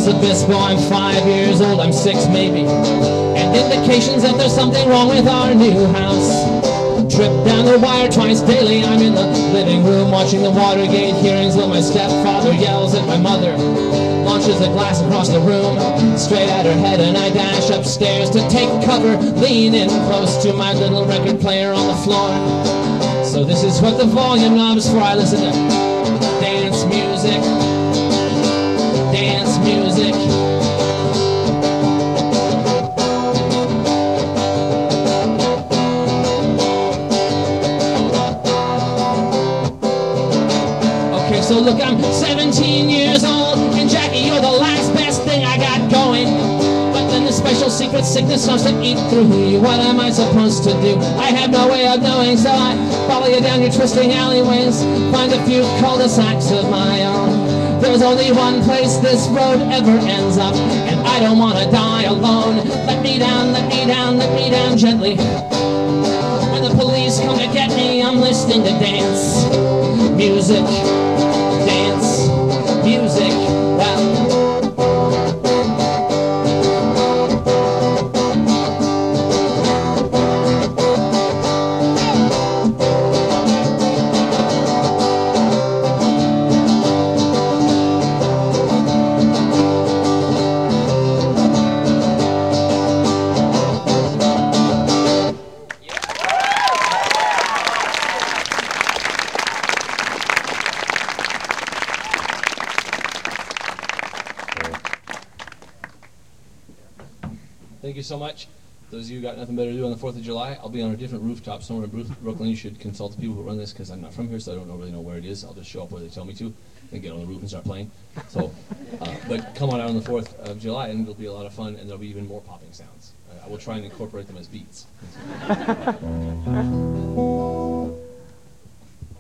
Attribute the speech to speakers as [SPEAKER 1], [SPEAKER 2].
[SPEAKER 1] Los Obispo, I'm 5 years old, I'm 6 maybe, and indications that there's something wrong with our new house. Trip down the wire twice daily, I'm in the living room watching the Watergate hearings while my stepfather yells at my mother, launches a glass across the room, straight at her head, and I dash upstairs to take cover, lean in close to my little record player on the floor. So this is what the volume knobs for. I listen to dance music, dance music. Okay, so look, I'm 17 years old, and Jackie, you're the last best thing I got going. But then the special secret sickness starts to eat through me. What am I supposed to do? I have no way of knowing, so I follow you down your twisting alleyways, find a few cul-de-sacs of my own. There's only one place this road ever ends up, and I don't want to die alone. Let me down, let me down, let me down gently. When the police come to get me, I'm listening to dance music, dance music.
[SPEAKER 2] Thank you so much. Those of you who got nothing better to do on the 4th of July, I'll be on a different rooftop somewhere in Brooklyn. You should consult the people who run this, because I'm not from here, so I don't really know where it is. I'll just show up where they tell me to and get on the roof and start playing. So, but come on out on the 4th of July, and it'll be a lot of fun, and there'll be even more popping sounds. I will try and incorporate them as beats.